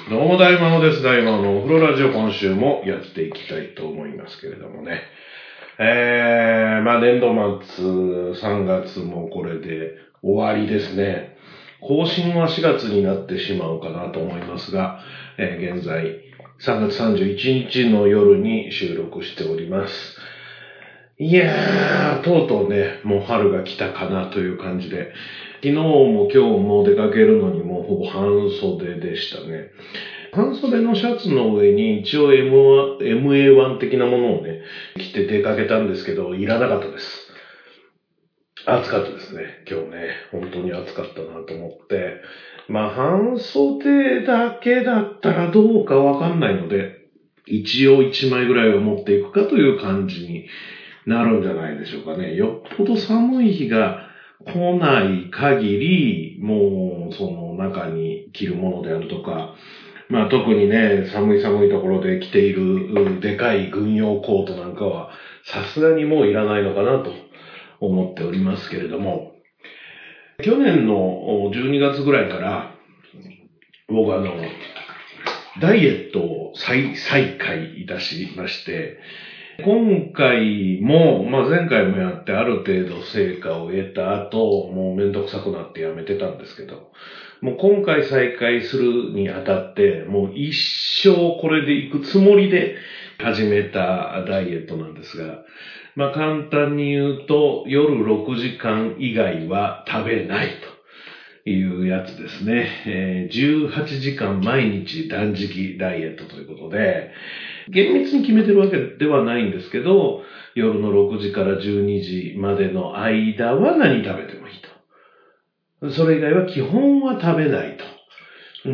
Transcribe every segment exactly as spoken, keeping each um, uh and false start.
どうも大魔王です。大魔王のお風呂ラジオ、今週もやっていきたいと思いますけれどもね。えー、まあ年度末さんがつもこれで終わりですね。更新はしがつになってしまうかなと思いますが、えー、現在さんがつさんじゅういちにちの夜に収録しております。いやー、とうとうね、もう春が来たかなという感じで、昨日も今日も出かけるのにもうほぼ半袖でしたね。半袖のシャツの上に一応 エムエーワン 的なものをね、着て出かけたんですけど、いらなかったです。暑かったですね、今日ね。本当に暑かったなと思って。まあ半袖だけだったらどうかわかんないので、一応いちまいぐらいを持っていくかという感じになるんじゃないでしょうかね。よっぽど寒い日が来ない限り、もうその中に着るものであるとか、まあ特にね、寒い寒いところで着ているでかい軍用コートなんかはさすがにもういらないのかなと思っておりますけれども、去年のじゅうにがつぐらいから僕あの、ダイエットを再、再開いたしまして、今回も、まあ前回もやってある程度成果を得た後、もうめんどくさくなってやめてたんですけど、もう今回再開するにあたって、もう一生これで行くつもりで始めたダイエットなんですが、まあ簡単に言うと、夜ろくじかん以外は食べないというやつですね。えー、じゅうはちじかん毎日断食ダイエットということで、厳密に決めてるわけではないんですけど、夜のろくじからじゅうにじまでの間は何食べてもいいと。それ以外は基本は食べないと。うん。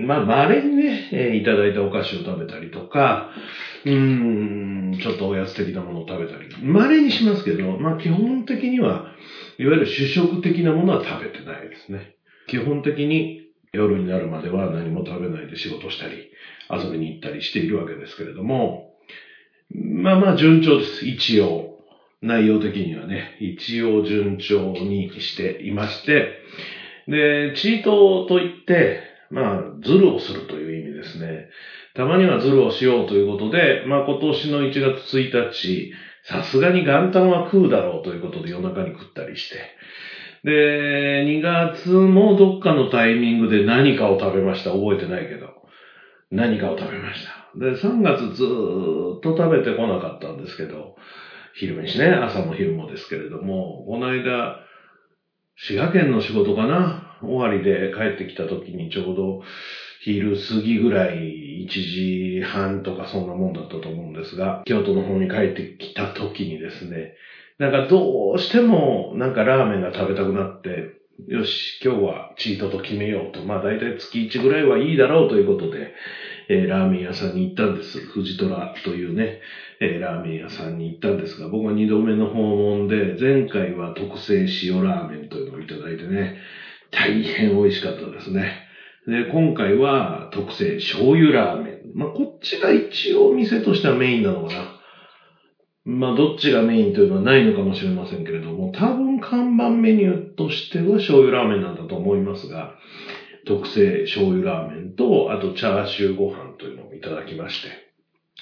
まあ、稀にね、えーいただいたお菓子を食べたりとか、うーん、ちょっとおやつ的なものを食べたり。稀にしますけど、まあ基本的には、いわゆる主食的なものは食べてないですね。基本的に夜になるまでは何も食べないで仕事したり、遊びに行ったりしているわけですけれども、まあまあ順調です。一応。内容的にはね、一応順調にしていまして、で、チートといって、まあ、ズルをするという意味ですね。たまにはズルをしようということで、まあ今年のいちがつついたち、さすがに元旦は食うだろうということで夜中に食ったりして、で、にがつもどっかのタイミングで何かを食べました。覚えてないけど。何かを食べました。で、さんがつずーっと食べてこなかったんですけど、昼飯ね、朝も昼もですけれども、この間、滋賀県の仕事かな、終わりで帰ってきた時にちょうど昼過ぎぐらいいちじはんとかそんなもんだったと思うんですが、京都の方に帰ってきた時にですね、なんかどうしてもなんかラーメンが食べたくなって、よし、今日はチートと決めようと。まあ大体つきいちぐらいはいいだろうということで、えー、ラーメン屋さんに行ったんです。藤虎というね、えー、ラーメン屋さんに行ったんですが、僕はにどめの訪問で、前回は特製塩ラーメンというのをいただいてね、大変美味しかったですね。で、今回は特製醤油ラーメン。まあこっちが一応店としてはメインなのかな。まあ、どっちがメインというのはないのかもしれませんけれども、多分看板メニューとしては醤油ラーメンなんだと思いますが、特製醤油ラーメンと、あとチャーシューご飯というのをいただきまして、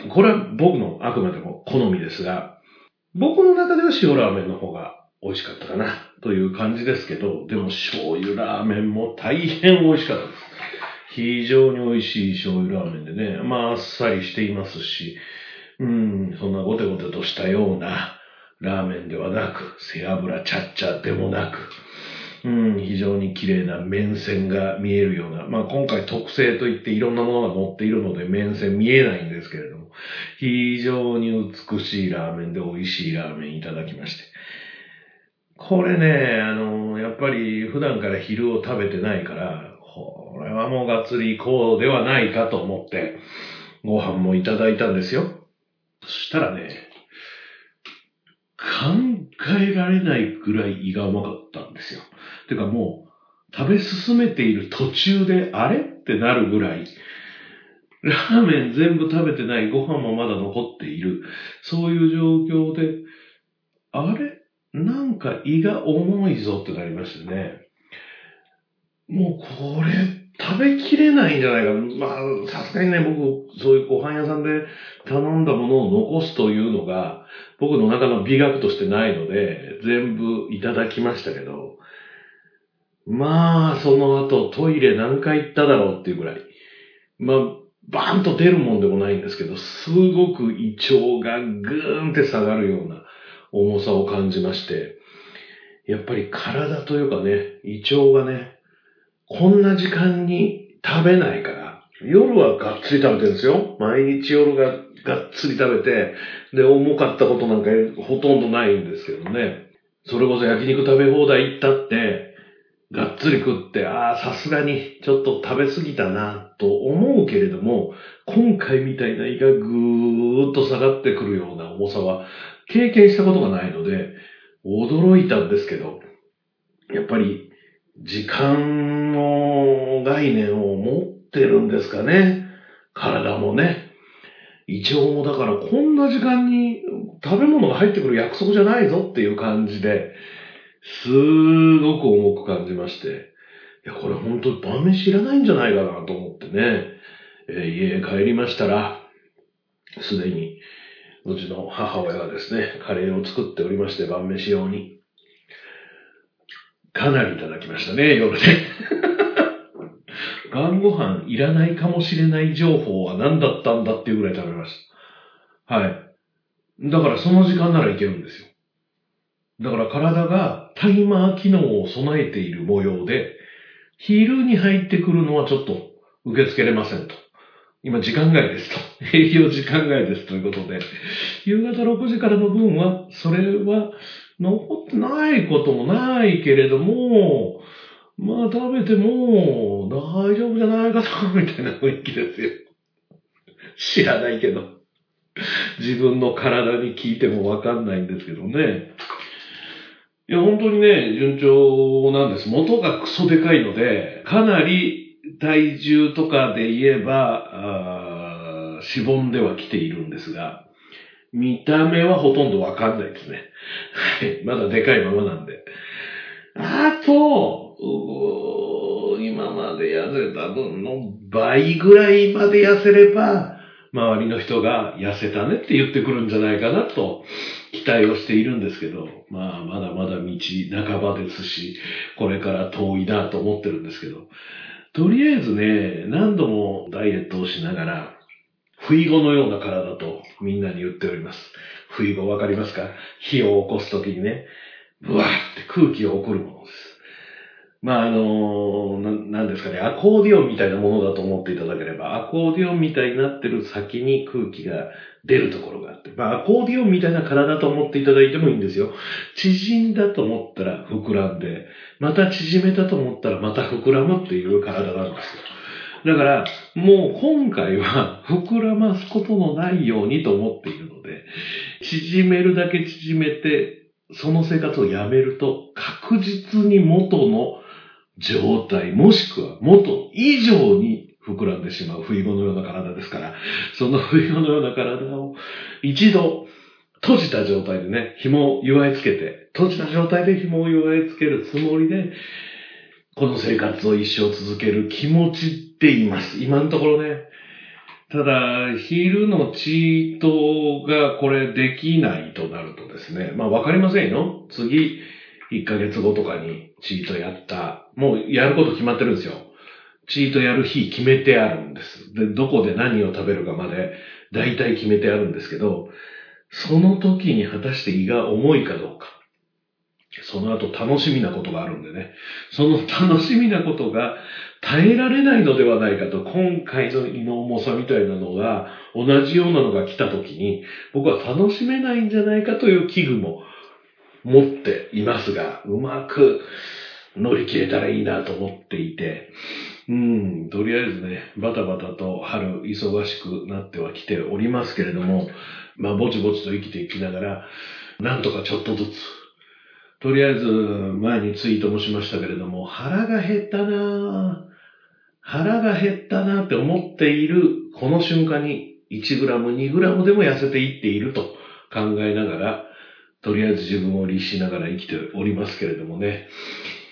これは僕のあくまでも好みですが、僕の中では塩ラーメンの方が美味しかったかなという感じですけど、でも醤油ラーメンも大変美味しかったです。非常に美味しい醤油ラーメンでね、まああっさりしていますし、うん、そんなゴテゴテとしたようなラーメンではなく、背脂チャッチャでもなく、うん、非常に綺麗な麺線が見えるような、まあ今回特製といっていろんなものが乗っているので麺線見えないんですけれども、非常に美しいラーメンで美味しいラーメンいただきまして。これね、あの、やっぱり普段から昼を食べてないから、これはもうがっつり行こうではないかと思って、ご飯もいただいたんですよ。そしたらね、考えられないぐらい胃がうまかったんですよ。てかもう、食べ進めている途中で、あれってなるぐらい、ラーメン全部食べてない、ご飯もまだ残っている、そういう状況で、あれなんか胃が重いぞってなりましたね。 もうこれ食べきれないんじゃないか。まあ、さすがにね、僕、そういうご飯屋さんで頼んだものを残すというのが、僕の中の美学としてないので、全部いただきましたけど、まあ、その後トイレ何回行っただろうっていうぐらい。まあ、バーンと出るもんでもないんですけど、すごく胃腸がぐーんって下がるような重さを感じまして、やっぱり体というかね、胃腸がね、こんな時間に食べないから、夜はがっつり食べてるんですよ。毎日夜ががっつり食べて、で、重かったことなんかほとんどないんですけどね。それこそ焼肉食べ放題行ったって、がっつり食って、ああ、さすがにちょっと食べ過ぎたな、と思うけれども、今回みたいな胃がぐーっと下がってくるような重さは経験したことがないので、驚いたんですけど、やっぱり時間の概念を持ってるんですかね。体もね。胃腸もだからこんな時間に食べ物が入ってくる約束じゃないぞっていう感じで、すごく重く感じまして。いや、これ本当に晩飯いらないんじゃないかなと思ってね。えー家へ帰りましたら、すでにうちの母親がですね、カレーを作っておりまして、晩飯用に。かなりいただきましたね、夜で。晩ご飯いらないかもしれない情報は何だったんだっていうぐらい食べました。はい。だからその時間ならいけるんですよ。だから体がタイマー機能を備えている模様で、昼に入ってくるのはちょっと受け付けれませんと。今時間外ですと。営業時間外ですということで、夕方ろくじからの分は、それは残ってないこともないけれども、まあ食べても大丈夫じゃないかな、みたいな雰囲気ですよ。知らないけど。自分の体に聞いてもわかんないんですけどね。いや、本当にね、順調なんです。元がクソでかいので、かなり体重とかで言えば、あーしぼんではきているんですが、見た目はほとんどわかんないですね。はい。まだでかいままなんで。あと、うー今まで痩せた分の倍ぐらいまで痩せれば、周りの人が痩せたねって言ってくるんじゃないかなと期待をしているんですけど、まあまだまだ道半ばですし、これから遠いなと思ってるんですけど、とりあえずね、何度もダイエットをしながら、不意後のような体とみんなに言っております。不意後わかりますか？火を起こすときにね、ブワーって空気を送るものです。まあ、あの、な、なんですかね、アコーディオンみたいなものだと思っていただければ、アコーディオンみたいになってる先に空気が出るところがあって、まあ、アコーディオンみたいな体と思っていただいてもいいんですよ。縮んだと思ったら膨らんで、また縮めたと思ったらまた膨らむっていう体なんですよ。だから、もう今回は膨らますことのないようにと思っているので、縮めるだけ縮めて、その生活をやめると確実に元の状態、もしくは元以上に膨らんでしまう不意後のような体ですから、その不意後のような体を一度閉じた状態でね、紐を結いつけて、閉じた状態で紐を結いつけるつもりで、この生活を一生続ける気持ちでいます。今のところね。ただ、昼のチートがこれできないとなるとですね、まあわかりませんよ。次、いっかげつごとかにチートやった。もうやること決まってるんですよ。チートやる日決めてあるんです。で、どこで何を食べるかまで大体決めてあるんですけど、その時に果たして胃が重いかどうか。その後楽しみなことがあるんでね。その楽しみなことが耐えられないのではないかと、今回の胃の重さみたいなのが同じようなのが来た時に、僕は楽しめないんじゃないかという危惧も持っていますが、うまく乗り切れたらいいなと思っていて、うん、とりあえずね、バタバタと春忙しくなってはきておりますけれども、まあぼちぼちと生きていきながら、なんとかちょっとずつ、とりあえず前にツイートもしましたけれども、腹が減ったなぁ。腹が減ったなって思っているこの瞬間にいちグラム、にグラムでも痩せていっていると考えながら、とりあえず自分を律しながら生きておりますけれどもね。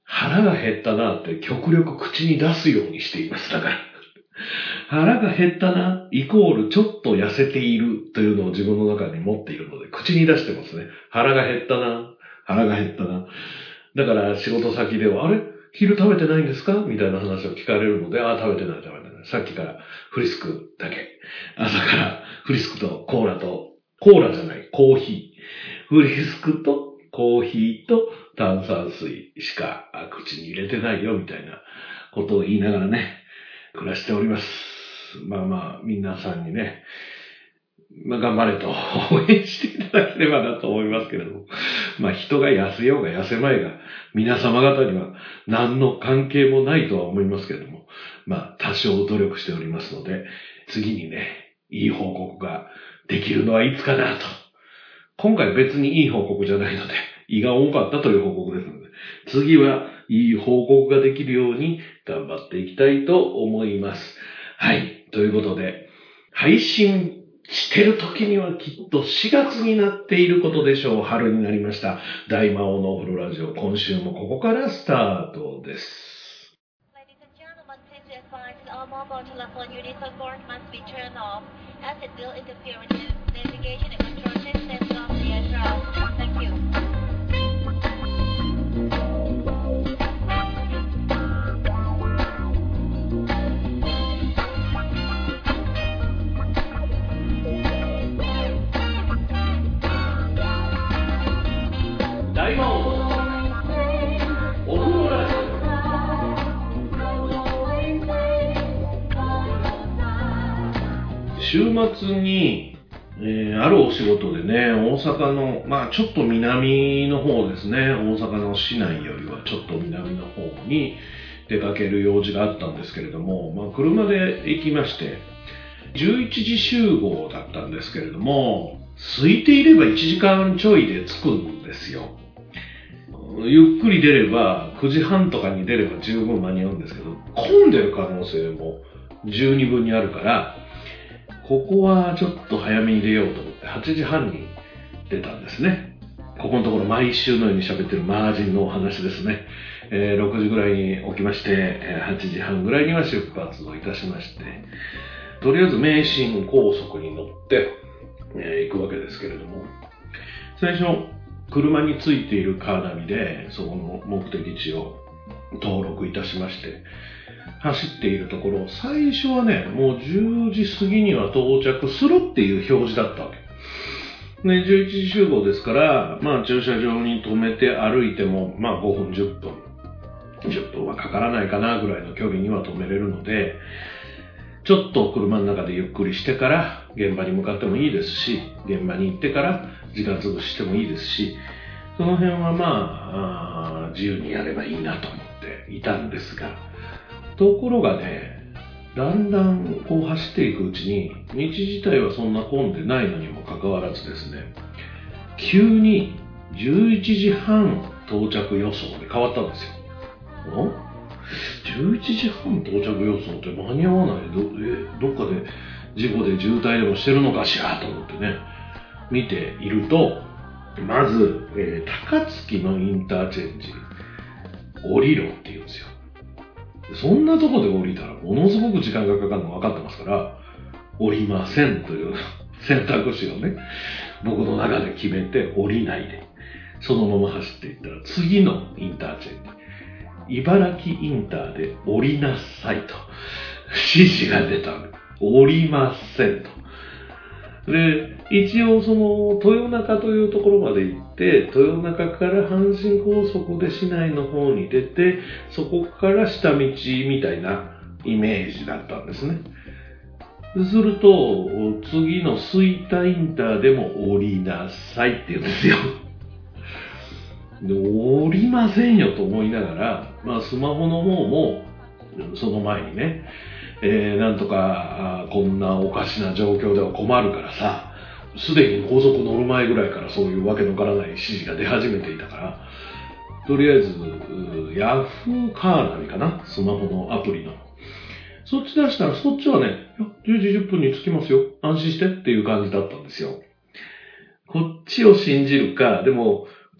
腹が減ったなって極力口に出すようにしています。だから。腹が減ったな、イコールちょっと痩せているというのを自分の中に持っているので、口に出してますね。腹が減ったな、腹が減ったな。だから仕事先では、あれ昼食べてないんですかみたいな話を聞かれるので、ああ、食べてない食べてない。さっきからフリスクだけ。朝からフリスクとコーラと、コーラじゃない、コーヒー。フリスクとコーヒーと炭酸水しか口に入れてないよみたいなことを言いながらね、暮らしております。まあまあ、皆さんにね、まあ頑張れと応援していただければなと思いますけれども、まあ人が痩せようが痩せまいが、皆様方には何の関係もないとは思いますけれども、まあ多少努力しておりますので、次にね、いい報告ができるのはいつかなと。今回別にいい報告じゃないので、胃が多かったという報告ですので、次はいい報告ができるように頑張っていきたいと思います。はい。ということで、配信してる時にはきっとしがつになっていることでしょう。春になりました。大魔王のお風呂ラジオ、今週もここからスタートです。 All mobile telephone units on board must be turned off as it will interfere with the navigation and control systems of the aircraft. Thank you. 大魔王のお風呂ラジオ。週末に、えー、あるお仕事でね、大阪の、まあちょっと南の方ですね、大阪の市内よりはちょっと南の方に出かける用事があったんですけれども、まあ車で行きまして、じゅういちじ集合だったんですけれども、空いていればいちじかんちょいで着くんですよ。ゆっくり出れば、くじはんとかに出れば十分間に合うんですけど、混んでる可能性も十二分にあるから、ここはちょっと早めに出ようと思ってはちじはんに出たんですね。ここのところ毎週のように喋ってるマージンのお話ですね。えー、ろくじぐらいに起きまして、はちじはんぐらいには出発をいたしまして、とりあえず名神高速に乗って、えー、行くわけですけれども、最初車についているカーナビでそこの目的地を登録いたしまして、走っているところ、最初はね、もうじゅうじ過ぎには到着するっていう表示だったわけ。で、じゅういちじ集合ですから、まあ駐車場に止めて歩いても、まあごふん、じゅっぷん、じゅっぷんはかからないかなぐらいの距離には止めれるので、ちょっと車の中でゆっくりしてから現場に向かってもいいですし、現場に行ってから時間潰ししてもいいですし、その辺はまあ、自由にやればいいなと思っていたんですが、ところがね、だんだんこう走っていくうちに、道自体はそんな混んでないのにもかかわらずですね、急にじゅういちじはん到着予想で変わったんですよ。んじゅういちじはん到着予想って間に合わない ど, えどっかで事故で渋滞でもしてるのかしらと思ってね、見ていると、まず、えー、高槻のインターチェンジ降りろって言うんですよ。そんなとこで降りたらものすごく時間がかかるの分かってますから、降りませんという選択肢をね、僕の中で決めて降りないで、そのまま走っていったら次のインターチェンジ、茨城インターで降りなさいと指示が出たの。降りませんと。で、一応その豊中というところまで行って、豊中から阪神高速で市内の方に出て、そこから下道みたいなイメージだったんですね。すると、次の吹田インターでも降りなさいって言うんですよ。で、降りませんよと思いながら、まあスマホの方もその前にね、えー、なんとかこんなおかしな状況では困るからさ、すでに高速乗る前ぐらいからそういうわけのわからない指示が出始めていたから、とりあえずヤフーカーナビかな、スマホのアプリのそっち出したら、そっちはね、じゅうじじゅっぷんに着きますよ、安心してっていう感じだったんですよ。こっちを信じるか、でもこっ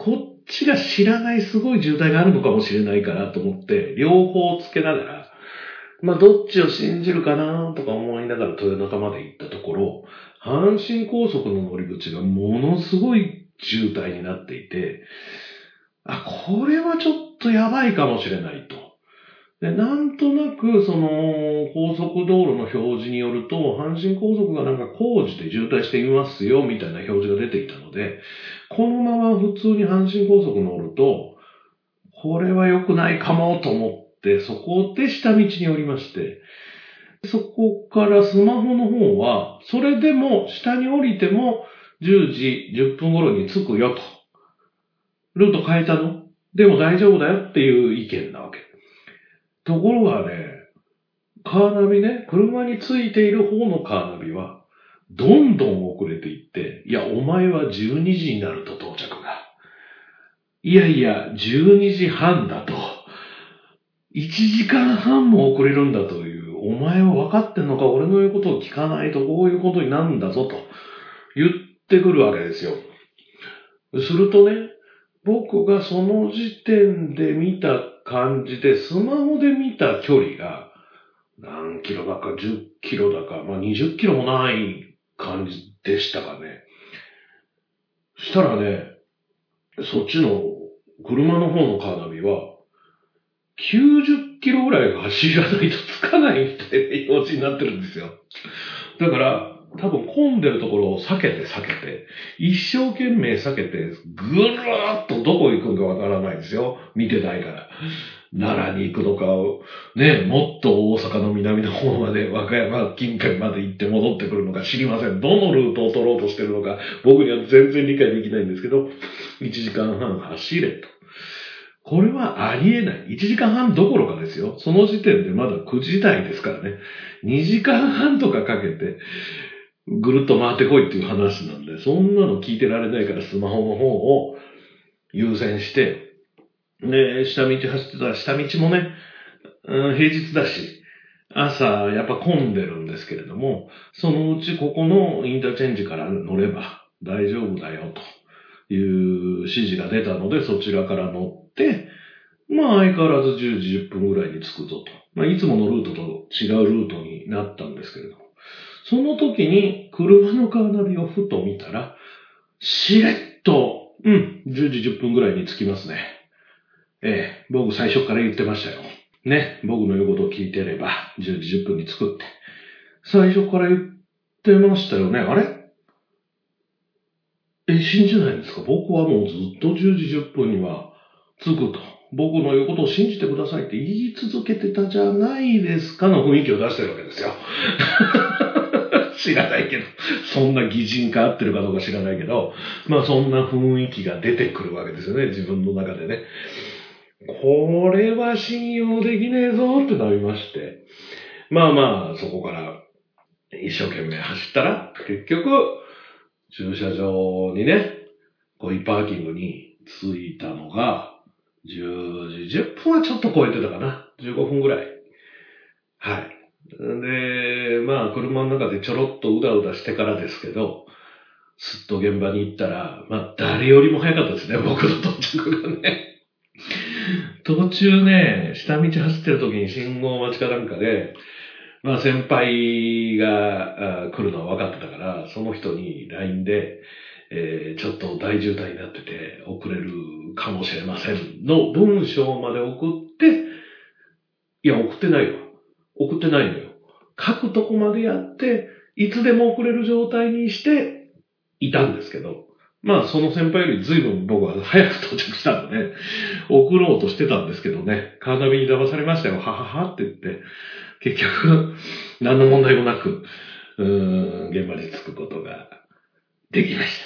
ちが知らないすごい渋滞があるのかもしれないかなと思って、両方つけながら、まあどっちを信じるかなとか思いながら豊中まで行ったところ、阪神高速の乗り口がものすごい渋滞になっていて、あ、これはちょっとやばいかもしれないと。で、なんとなく、その、高速道路の表示によると、阪神高速がなんか工事で渋滞していますよ、みたいな表示が出ていたので、このまま普通に阪神高速乗ると、これは良くないかもと思って、そこで下道に降りまして、そこからスマホの方は、それでも下に降りてもじゅうじじゅっぷん頃に着くよと。ルート変えたの？でも大丈夫だよっていう意見なわけ。ところがね、カーナビね、車についている方のカーナビは、どんどん遅れていって、いや、お前はじゅうにじになると到着が。いやいや、じゅうにじはんだと。いちじかんはんも遅れるんだという、お前は分かってんのか、俺の言うことを聞かないとこういうことになるんだぞと言ってくるわけですよ。するとね、僕がその時点で見た感じで、スマホで見た距離が、何キロだかじゅっキロだか、まあにじゅっキロもない感じでしたかね。したらね、そっちの車の方のカーナビは、きゅうじゅっキロぐらい走らないとつかないみたいな表示になってるんですよ。だから、多分混んでるところを避けて避けて、一生懸命避けて、ぐるーっとどこ行くんかわからないですよ。見てないから。奈良に行くのかを、ね、もっと大阪の南の方まで、和歌山近辺まで行って戻ってくるのか知りません。どのルートを取ろうとしてるのか、僕には全然理解できないんですけど、いちじかんはん走れと。これはありえない。いちじかんはんどころかですよ。その時点でまだくじ台ですからね。にじかんはんとかかけて、ぐるっと回ってこいっていう話なんで、そんなの聞いてられないからスマホの方を優先して、で、下道走ってたら下道もね、うん、平日だし、朝やっぱ混んでるんですけれども、そのうちここのインターチェンジから乗れば大丈夫だよという指示が出たので、そちらから乗って、まあ相変わらずじゅうじじゅっぷんぐらいに着くぞと。まあいつものルートと違うルートになったんですけれども、その時に車のカーナビをふと見たら、しれっと、うん、じゅうじじゅっぷんぐらいに着きますね。ええ、僕最初から言ってましたよ。ね、僕の言うことを聞いてれば、じゅうじじゅっぷんに着くって。最初から言ってましたよね。あれえ、信じないんですか？僕はもうずっとじゅうじじゅっぷんには着くと。僕の言うことを信じてくださいって言い続けてたじゃないですかの雰囲気を出してるわけですよ。知らないけど、そんな擬人化合ってるかどうか知らないけど、まあそんな雰囲気が出てくるわけですよね、自分の中でね。これは信用できねえぞってなりまして。まあまあ、そこから一生懸命走ったら、結局、駐車場にね、コインパーキングに着いたのが、じゅうじじゅっぷんはちょっと超えてたかな。じゅうごふんぐらい。はい。で、まあ、車の中でちょろっとうだうだしてからですけど、すっと現場に行ったら、まあ、誰よりも早かったですね、僕の到着がね。途中ね、下道走ってる時に信号待ちかなんかで、まあ先輩が来るのは分かってたから、その人に ライン で、えー、ちょっと大渋滞になってて遅れるかもしれませんの文章まで送って、いや送ってないよ。送ってないのよ。書くとこまでやって、いつでも送れる状態にしていたんですけど、まあその先輩より随分僕は早く到着したので、送ろうとしてたんですけどね、カーナビに騙されましたよ、はははって言って、結局、何の問題もなく、うーん、現場に着くことができました。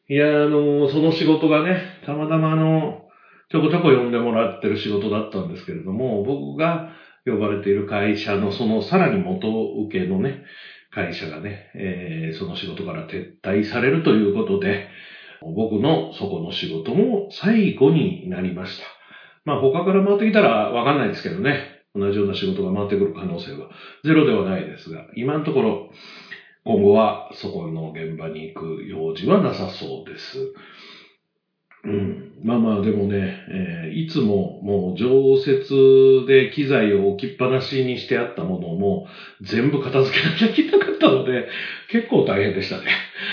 いや、あの、その仕事がね、たまたまあの、ちょこちょこ呼んでもらってる仕事だったんですけれども、僕が呼ばれている会社のそのさらに元請けのね、会社がね、えー、その仕事から撤退されるということで、僕のそこの仕事も最後になりました。まあ他から回ってきたらわかんないですけどね、同じような仕事が回ってくる可能性はゼロではないですが、今のところ今後はそこの現場に行く用事はなさそうです。 うん。まあまあでもね、えーいつももう常設で機材を置きっぱなしにしてあったものも全部片付けなきゃいけなかったので、結構大変でしたね。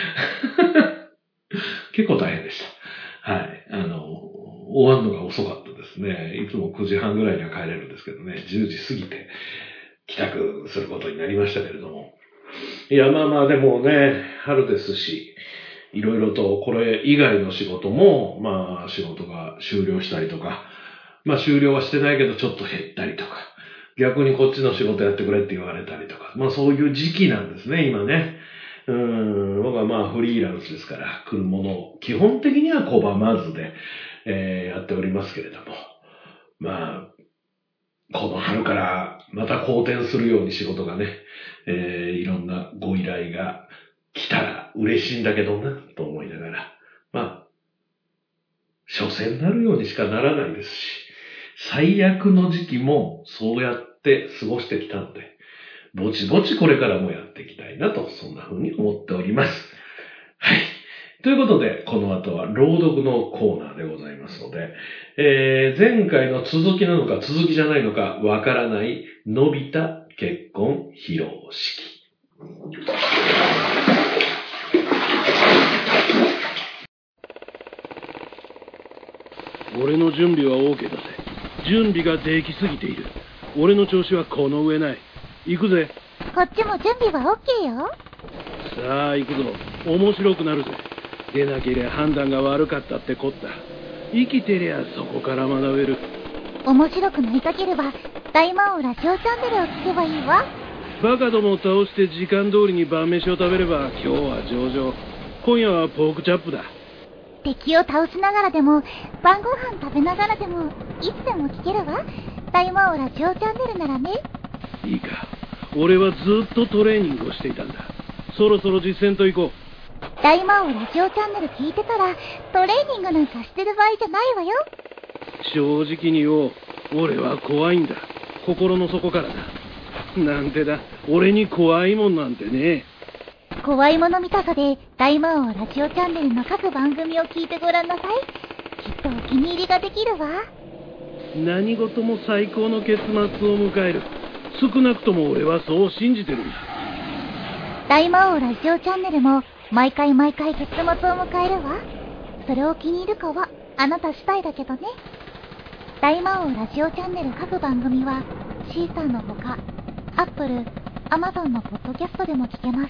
結構大変でした。はい。あの、終わるのが遅かったですね。いつもくじはんぐらいには帰れるんですけどね、じゅうじ過ぎて帰宅することになりましたけれども。いや、まあまあでもね、春ですし、いろいろとこれ以外の仕事も、まあ仕事が終了したりとか、まあ終了はしてないけどちょっと減ったりとか、逆にこっちの仕事やってくれって言われたりとか、まあそういう時期なんですね、今ね。うーん、僕はまあフリーランスですから、来るものを基本的には拒まずで、えーやっておりますけれども、まあ、この春からまた好転するように仕事がね、えーいろんなご依頼が来たら嬉しいんだけどな、と思いながら、まあ、所詮なるようにしかならないですし、最悪の時期もそうやって過ごしてきたので、ぼちぼちこれからもやっていきたいなと、そんな風に思っております。はい。ということで、この後は朗読のコーナーでございますので、えー、前回の続きなのか続きじゃないのかわからないのび太結婚披露式。 俺の準備は OK だぜ。準備ができすぎている。俺の調子はこの上ない。行くぜ。 こっちも準備は OK よ。 さあ行くぞ。面白くなるぜ。出なけりゃ判断が悪かったってこった。生きてりゃそこから学べる。 面白くなりたければ大魔王ラジオチャンネルを聞けばいいわ。 バカどもを倒して時間通りに晩飯を食べれば今日は上々。今夜はポークチャップだ。 敵を倒しながらでも晩ご飯食べながらでもいつでも聞けるわ。大魔王ラジオチャンネルならね。 いいか。俺はずっとトレーニングをしていたんだ。そろそろ実践と行こう。 大魔王ラジオチャンネル聞いてたらトレーニングなんかしてる場合じゃないわよ。 正直に言おう。俺は怖いんだ。心の底からだ。なんてだ。俺に怖いもんなんてね。 怖いもの見たさで大魔王ラジオチャンネルの各番組を聞いてごらんなさい。きっとお気に入りができるわ。 何事も最高の結末を迎える。少なくとも俺はそう信じてるんだ。 大魔王ラジオチャンネルも毎回毎回結末を迎えるわ。それを気に入るかはあなた次第だけどね。大魔王ラジオチャンネル各番組はシーサーのほか Apple、Amazon のポッドキャストでも聞けます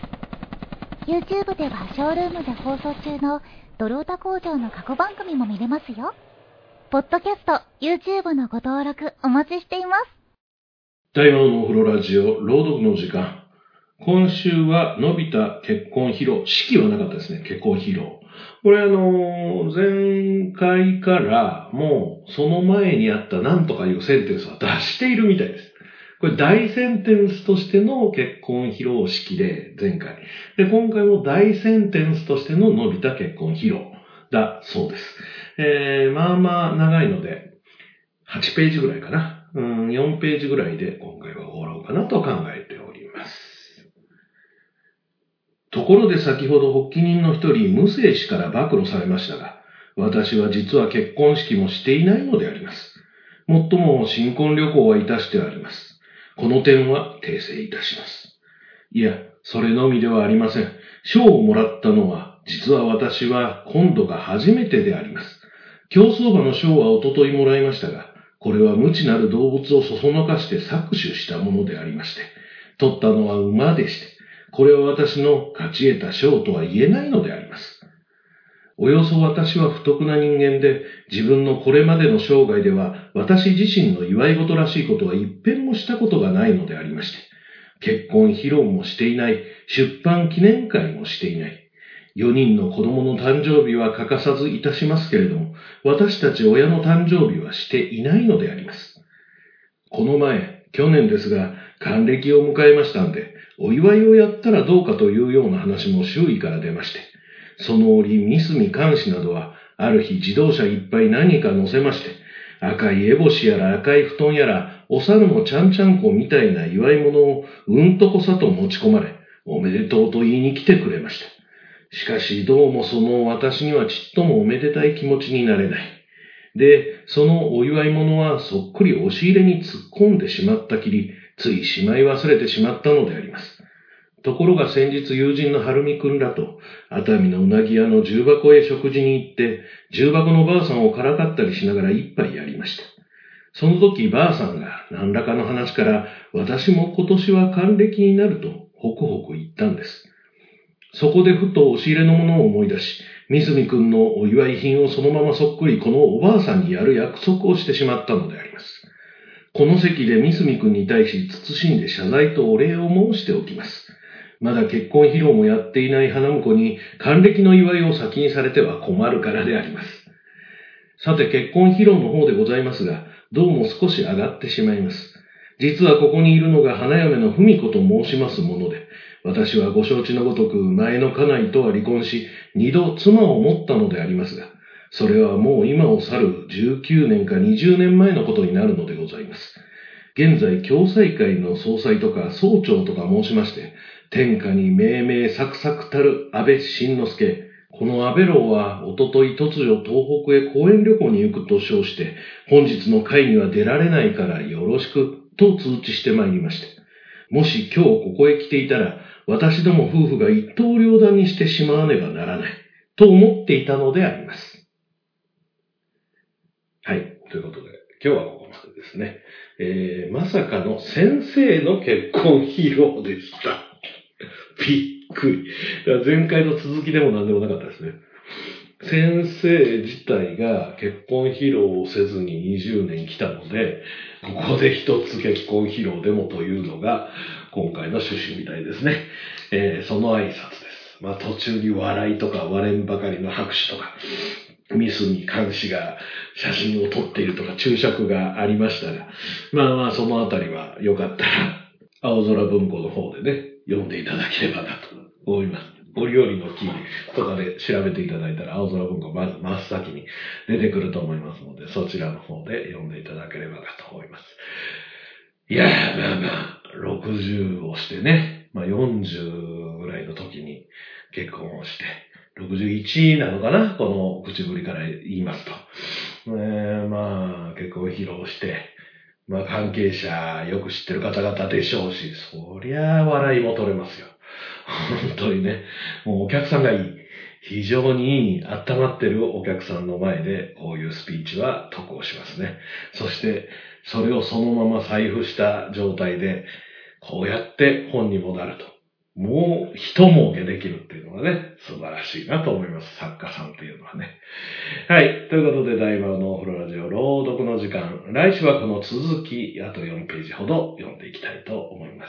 。YouTube ではショールームで放送中のドルオタ工場の過去番組も見れますよ。ポッドキャスト、YouTube のご登録お待ちしています。 大魔王のお風呂ラジオ朗読の時間。今週はのび太結婚披露。式はなかったですね。結婚披露。これあのー、前回からもうその前にあったなんとかいうセンテンスは出しているみたいです。これ大センテンスとしての結婚披露式で前回。で、今回も大センテンスとしてののび太結婚披露だそうです。えー、まあまあ長いので、はちページぐらいかな。うん、よんページぐらいで今回は終わろうかなと考えております。ところで先ほど発起人の一人、無生氏から暴露されましたが、私は実は結婚式もしていないのであります。もっとも新婚旅行はいたしてあります。この点は訂正いたします。いや、それのみではありません。賞をもらったのは、実は私は今度が初めてであります。競走馬の賞はおとといもらいましたが、これは無知なる動物をそそのかして搾取したものでありまして、取ったのは馬でして、これは私の勝ち得た賞とは言えないのであります。およそ私は不徳な人間で、自分のこれまでの生涯では、私自身の祝い事らしいことは一遍もしたことがないのでありまして、結婚披露もしていない、出版記念会もしていない。よにんの子供の誕生日は欠かさずいたしますけれども、私たち親の誕生日はしていないのであります。この前、去年ですが、還暦を迎えましたんで、お祝いをやったらどうかというような話も周囲から出まして、その折、三角監視などは、ある日自動車いっぱい何か乗せまして、赤い烏帽子やら赤い布団やら、お猿のちゃんちゃんこみたいな祝い物をうんとこさと持ち込まれ、おめでとうと言いに来てくれました。 しかしどうもその私にはちっともおめでたい気持ちになれない。で、そのお祝い物はそっくり押し入れに突っ込んでしまったきり、ついしまい忘れてしまったのであります。ところが先日友人の春美くんらと熱海のうなぎ屋の重箱へ食事に行って重箱のばあさんをからかったりしながら一杯やりました。その時ばあさんが何らかの話から私も今年は還暦になるとホクホク言ったんです。そこでふと押し入れのものを思い出し、三角くんのお祝い品をそのままそっくりこのおばあさんにやる約束をしてしまったのであります。この席で三角くんに対し謹んで謝罪とお礼を申しておきます。まだ結婚披露もやっていない花婿に還暦の祝いを先にされては困るからであります。さて結婚披露の方でございますが、どうも少し上がってしまいます。実はここにいるのが花嫁の文子と申しますもので、私はご承知のごとく前の家内とは離婚し、二度妻を持ったのでありますが、それはもう今を去るじゅうきゅうねんかにじゅうねんまえのことになるのでございます。現在、共済会の総裁とか総長とか申しまして、天下に命名サクサクたる安倍晋之助。この安倍郎は、おととい突如東北へ講演旅行に行くと称して、本日の会には出られないからよろしくと通知してまいりまして、もし今日ここへ来ていたら、私ども夫婦が一刀両断にしてしまわねばならない、と思っていたのであります。はい、ということで、今日はここまでですね。えー、まさかの先生の結婚披露でした。びっくり。前回の続きでも何でもなかったですね。先生自体が結婚披露をせずににじゅうねん来たので、ここで一つ結婚披露でもというのが今回の趣旨みたいですね。えー、その挨拶です。まあ途中に笑いとか割れんばかりの拍手とか、ミスに監視が写真を撮っているとか注釈がありましたが、まあまあそのあたりはよかったら青空文庫の方でね、読んでいただければなと思います。折々の木とかで調べていただいたら青空文庫まず真っ先に出てくると思いますので、そちらの方で読んでいただければなと思います。いやー、まあまあ、ろくじゅうをしてね、まあよんじゅうぐらいの時に結婚をして、ろくじゅういちなのかな、この口ぶりから言いますと。えー、まあ、結婚披露して、まあ関係者よく知ってる方々でしょうし、そりゃ笑いも取れますよ。本当にね、もうお客さんがいい。非常にいい、温まってるお客さんの前でこういうスピーチは得をしますね。そして、それをそのまま財布した状態で、こうやって本にもなると。もう一儲けできるっていうのがね、素晴らしいなと思います。作家さんっていうのはね。はい。ということで、大丸のお風呂ラジオ朗読の時間。来週はこの続き、あとよんページほど読んでいきたいと思います。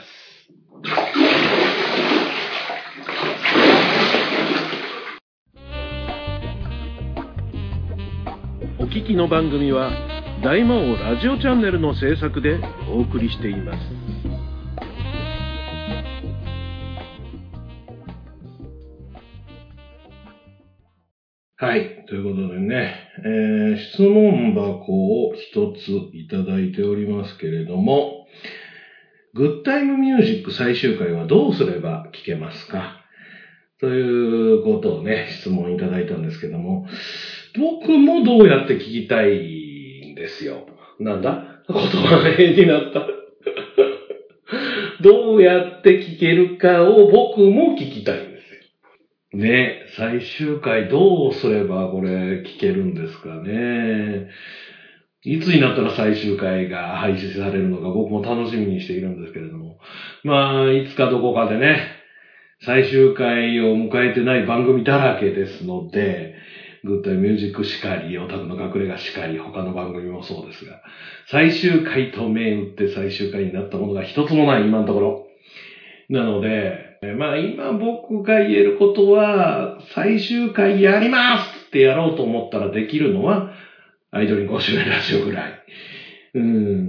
お聞きの番組は大魔王ラジオチャンネルの制作でお送りしています。 はい。ということでね、えー、質問箱を一ついただいておりますけれども、グッタイムミュージック最終回はどうすれば聞けますかということをね、質問いただいたんですけども、僕もどうやって聞きたいんですよ。なんだ？言葉が変になった。どうやって聞けるかを僕も聞きたいんですよ。ね、最終回どうすればこれ聞けるんですかね。いつになったら最終回が配信されるのか僕も楽しみにしているんですけれども。まあ、いつかどこかでね、最終回を迎えてない番組だらけですので、グッドミュージックしかり、オタクの隠れ家しかり、他の番組もそうですが、最終回と銘打って最終回になったものが一つもない今のところ。なので、まあ今僕が言えることは、最終回やりますってやろうと思ったらできるのは、アイドリングご周年ラジオぐらい。うん、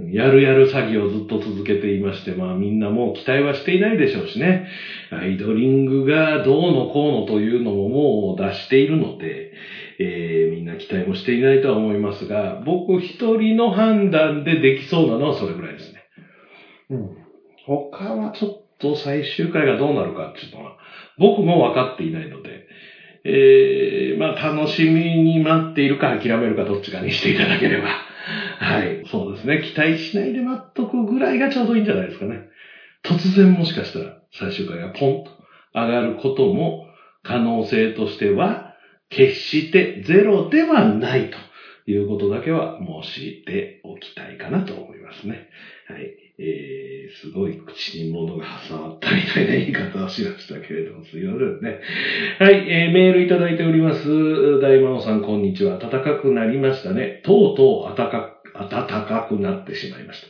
やるやる詐欺をずっと続けていまして、まあみんなもう期待はしていないでしょうしね。アイドリングがどうのこうのというのももう出しているので、えー、みんな期待もしていないとは思いますが、僕一人の判断でできそうなのはそれぐらいですね。うん。他はちょっと最終回がどうなるかっていうのは、僕も分かっていないので、 えー、まあ楽しみに待っているか諦めるかどっちかにしていただければ。はい。そうですね。期待しないで待っとくぐらいがちょうどいいんじゃないですかね。突然もしかしたら最終回がポンと上がることも可能性としては決してゼロではないということだけは申しておきたいかなと思いますね。はい。えー、すごい口に物が挟まったみたいな言い方をしましたけれども、すいませんね。はい、えー、メールいただいております。大魔王さん、こんにちは。暖かくなりましたね。とうとう暖かく暖かくなってしまいました、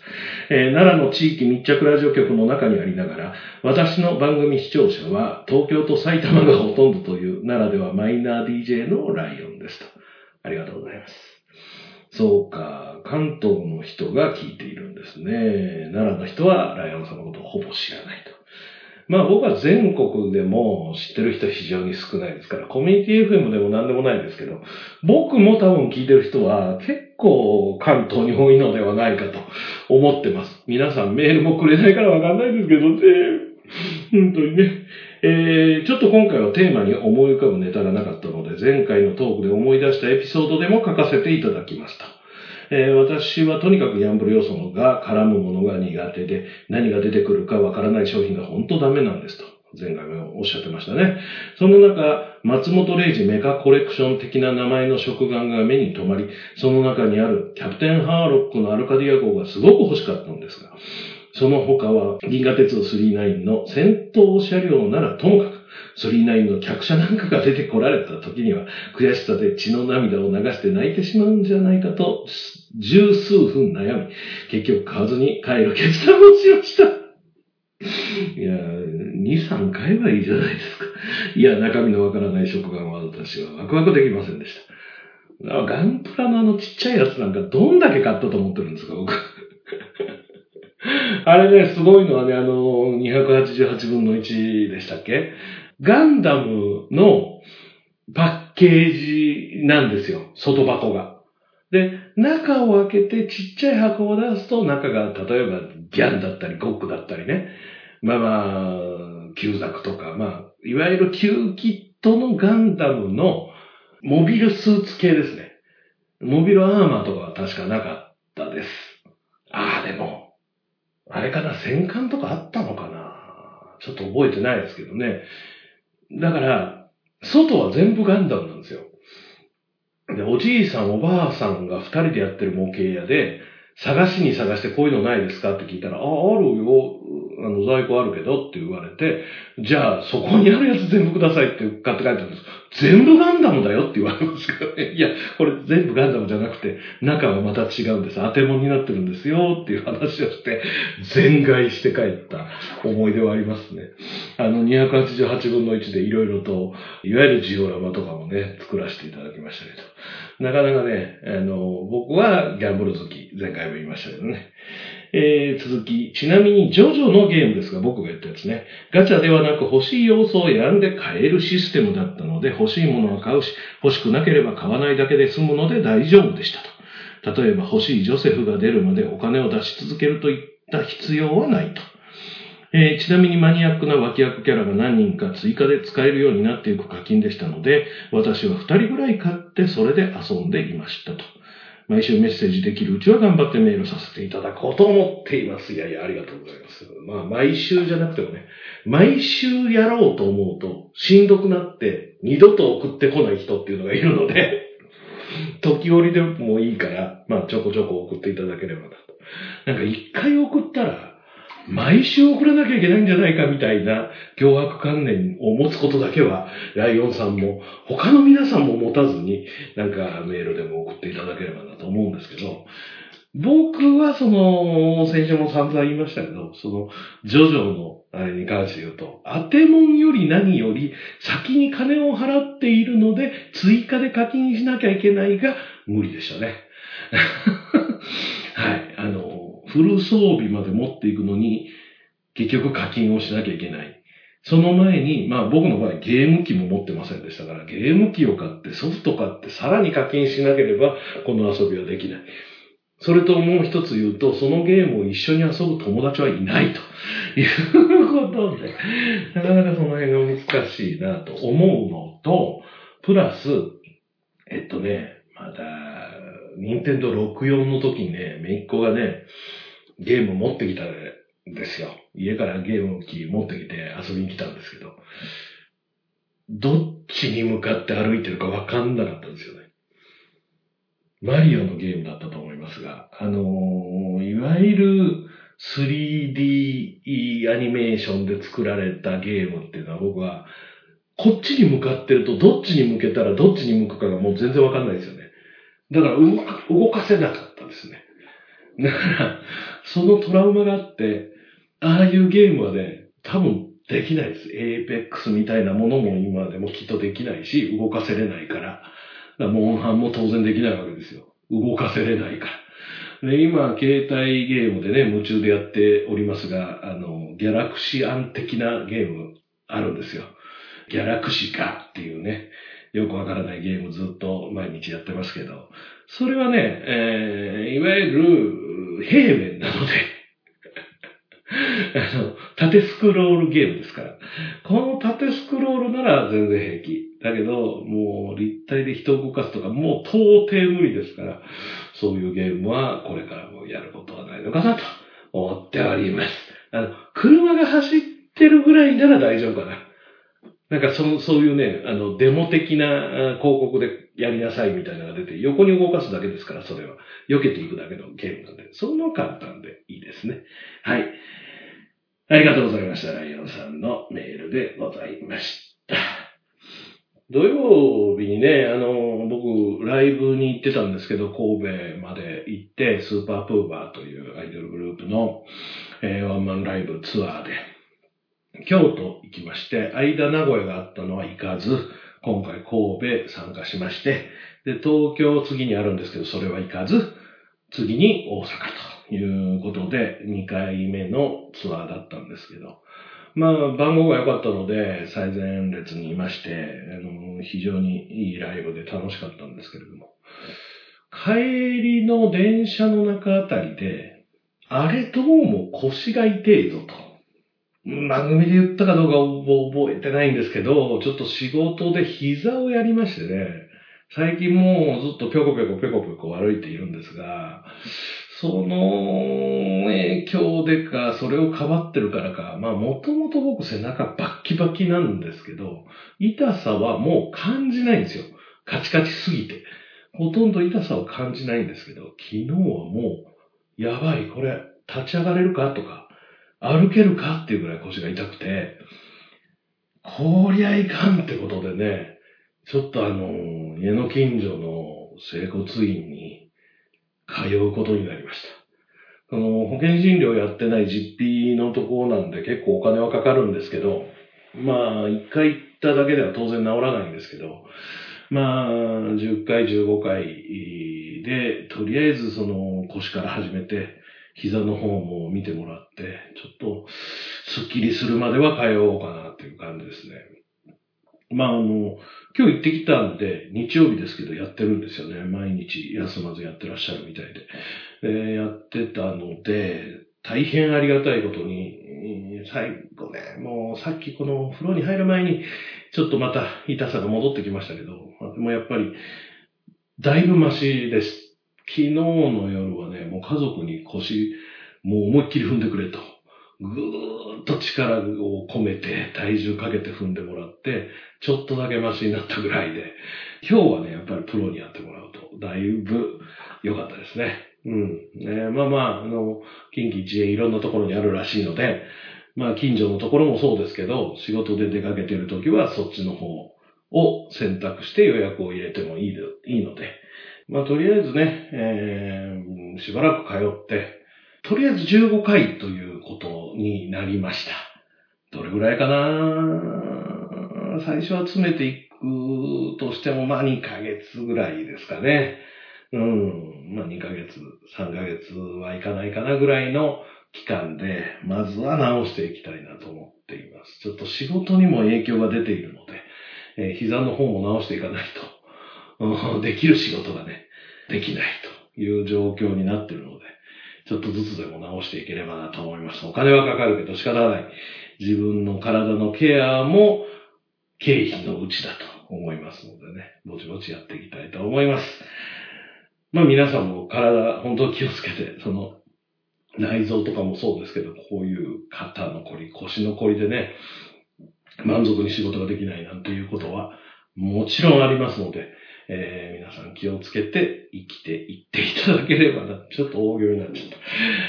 えー。奈良の地域密着ラジオ局の中にありながら、私の番組視聴者は東京と埼玉がほとんどという奈良ではマイナー ディージェー のライオンですと。ありがとうございます。そうか、関東の人が聞いているんですね。奈良の人はライオンさんのことをほぼ知らないと。まあ僕は全国でも知ってる人非常に少ないですから、コミュニティ エフエム でも何でもないですけど、僕も多分聞いてる人は結構関東に多いのではないかと思ってます。皆さんメールもくれないからわかんないですけどね。本当にね。えー、ちょっと今回はテーマに思い浮かぶネタがなかったので、前回のトークで思い出したエピソードでも書かせていただきました。えー、私はとにかくギャンブル要素のが絡むものが苦手で、何が出てくるかわからない商品が本当ダメなんですと。前回もおっしゃってましたね。その中、松本零士メカコレクション的な名前の食玩が目に留まり、その中にあるキャプテンハーロックのアルカディア号がすごく欲しかったんですが、その他は銀河鉄道スリーナインの戦闘車両ならともかく、スリーナインの客車なんかが出てこられた時には悔しさで血の涙を流して泣いてしまうんじゃないかと十数分悩み、結局買わずに帰る決断をしました。いや、に、さんかいはいいじゃないですか。いや、中身のわからない食玩は私はワクワクできませんでした。ガンプラのあのちっちゃいやつなんかどんだけ買ったと思ってるんですか、僕。あれね、すごいのはね、あの、にひゃくはちじゅうはちぶんのいちでしたっけ？ガンダムのパッケージなんですよ、外箱が。で、中を開けてちっちゃい箱を出すと、中が例えばギャンだったりゴックだったりね。まあまあ、旧ザクとか、まあ、いわゆる旧キットのガンダムのモビルスーツ系ですね。モビルアーマーとかは確かなかったです。ああ、でも、あれかな、戦艦とかあったのかな？ちょっと覚えてないですけどね。だから、外は全部ガンダムなんですよ。で、おじいさんおばあさんが二人でやってる模型屋で、探しに探してこういうのないですかって聞いたら、あ、あるよ、あの、在庫あるけどって言われて、じゃあそこにあるやつ全部くださいって買って帰ったんです。全部ガンダムだよって言われますからね。いや、これ全部ガンダムじゃなくて、中はまた違うんです。当て物になってるんですよっていう話をして、全買いして帰った思い出はありますね。あの、にひゃくはちじゅうはちぶんのいちでいろいろと、いわゆるジオラマとかもね、作らせていただきましたけど、なかなかね、あの、僕はギャンブル好き、前回も言いましたけどね。えー、続き、ちなみにジョジョのゲームですが、僕が言ったやつね。ガチャではなく欲しい要素を選んで買えるシステムだったので、欲しいものは買うし、欲しくなければ買わないだけで済むので大丈夫でしたと。例えば欲しいジョセフが出るまでお金を出し続けるといった必要はないと。えー、ちなみにマニアックな脇役キャラが何人か追加で使えるようになっていく課金でしたので、私はふたりぐらい買ってそれで遊んでいましたと。毎週メッセージできるうちは頑張ってメールさせていただこうと思っています。いやいや、ありがとうございます。まあ、毎週じゃなくてもね、毎週やろうと思うと、しんどくなって二度と送ってこない人っていうのがいるので、時折でもいいから、まあ、ちょこちょこ送っていただければなと。なんか一回送ったら、毎週送らなきゃいけないんじゃないかみたいな脅迫観念を持つことだけは、ライオンさんも他の皆さんも持たずに、なんかメールでも送っていただければなと思うんですけど、僕はその、先週も散々言いましたけど、その、ジョジョのあれに関して言うと、当てもんより何より先に金を払っているので、追加で課金しなきゃいけないが無理でしたね。はい。あの、フル装備まで持っていくのに、結局課金をしなきゃいけない。その前に、まあ僕の場合ゲーム機も持ってませんでしたから、ゲーム機を買ってソフト買ってさらに課金しなければ、この遊びはできない。それともう一つ言うと、そのゲームを一緒に遊ぶ友達はいないということで、なかなかその辺が難しいなと思うのと、 プラス、えっとね、まだ、任天堂ろくじゅうよんの時にね、姪っ子がね、ゲーム持ってきたんですよ。家からゲーム機持ってきて遊びに来たんですけど、どっちに向かって歩いてるかわかんなかったんですよね。マリオのゲームだったと思いますが、あのー、いわゆる スリーディー アニメーションで作られたゲームっていうのは僕は、こっちに向かってるとどっちに向けたらどっちに向くかがもう全然わかんないですよね。だから動か、動かせなかったですね。だから、そのトラウマがあって、ああいうゲームはね、多分できないです。エーペックスみたいなものも今でもきっとできないし、動かせれないから。だからモンハンも当然できないわけですよ。動かせれないから。で、今、携帯ゲームでね、夢中でやっておりますが、あの、ギャラクシアン的なゲームあるんですよ。ギャラクシカっていうね、よくわからないゲームずっと毎日やってますけど、それはね、えー、いわゆる平面なので、あの、縦スクロールゲームですから。この縦スクロールなら全然平気。だけど、もう立体で人を動かすとか、もう到底無理ですから、そういうゲームはこれからもやることはないのかなと思っております。あの、車が走ってるぐらいなら大丈夫かな。なんかそ、そういうね、あの、デモ的な広告でやりなさいみたいなのが出て、横に動かすだけですから、それは。避けていくだけのゲームなんで、その簡単でいいですね。はい。ありがとうございました。ライオンさんのメールでございました。土曜日にね、あの、僕、ライブに行ってたんですけど、神戸まで行って、スーパープーバーというアイドルグループの、えー、ワンマンライブツアーで、京都行きまして、間名古屋があったのは行かず、今回神戸参加しまして、で、東京次にあるんですけど、それは行かず、次に大阪ということで、にかいめのツアーだったんですけど、まあ、番号が良かったので、最前列にいまして、あの、非常にいいライブで楽しかったんですけれども、帰りの電車の中あたりで、あれどうも腰が痛いぞと。番組で言ったかどうか覚えてないんですけど、ちょっと仕事で膝をやりましてね、最近もうずっとぴょこぴょこぴょこぴょこ歩いているんですが、その影響でか、それをかばってるからか、まあもともと僕背中バッキバキなんですけど、痛さはもう感じないんですよ。カチカチすぎて。ほとんど痛さを感じないんですけど、昨日はもう、やばい、これ、立ち上がれるかとか、歩けるかっていうぐらい腰が痛くて、こりゃいかんってことでね、ちょっとあの、家の近所の整骨院に通うことになりました。あの、保険診療やってない実費のところなんで結構お金はかかるんですけど、まあ、一回行っただけでは当然治らないんですけど、まあ、じゅっかい、じゅうごかいで、とりあえずその腰から始めて、膝の方も見てもらって、ちょっとスッキリするまでは通おうかなっていう感じですね。まああの、今日行ってきたんで、日曜日ですけどやってるんですよね。毎日休まずやってらっしゃるみたいで。えー、やってたので、大変ありがたいことに、最後ね、もうさっきこの風呂に入る前に、ちょっとまた痛さが戻ってきましたけど、でもやっぱり、だいぶマシです。昨日の夜はね、もう家族に腰、もう思いっきり踏んでくれと。ぐーっと力を込めて、体重かけて踏んでもらって、ちょっとだけマシになったぐらいで、今日はね、やっぱりプロにやってもらうと、だいぶ良かったですね。うん。ね、まあまあ、あの、近畿一円いろんなところにあるらしいので、まあ近所のところもそうですけど、仕事で出かけているときはそっちの方を選択して予約を入れてもいいいいので、まあとりあえずね、えー、しばらく通って、とりあえずじゅうごかいということになりました。どれぐらいかな？最初は詰めていくとしても、まあにかげつぐらいですかね。うん。まあにかげつ、さんかげつはいかないかなぐらいの期間で、まずは直していきたいなと思っています。ちょっと仕事にも影響が出ているので、えー、膝の方も直していかないと、うん、できる仕事がね、できないという状況になっているので、ちょっとずつでも直していければなと思います。お金はかかるけど仕方ない。自分の体のケアも経費のうちだ思いますのでね、ぼちぼちやっていきたいと思います。まあ皆さんも体、本当に気をつけて、その、内臓とかもそうですけど、こういう肩のこり、腰のこりでね、満足に仕事ができないなんていうことは、もちろんありますので、えー、皆さん気をつけて生きていっていただければな。ちょっと大行になっちゃった。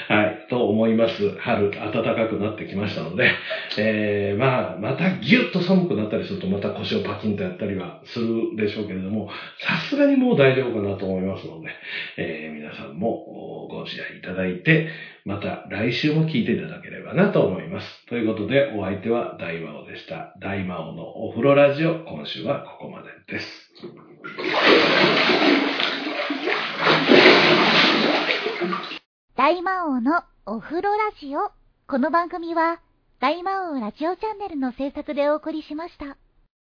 はい、と思います。春、暖かくなってきましたので、えー、まあ、またギュッと寒くなったりすると、また腰をパキンとやったりはするでしょうけれども、さすがにもう大丈夫かなと思いますので、えー、皆さんもご自愛いただいて、また来週も聞いていただければなと思います。ということで、お相手は大魔王でした。大魔王のお風呂ラジオ、今週はここまでです。 大魔王のお風呂ラジオ。この番組は大魔王ラジオチャンネルの制作でお送りしました。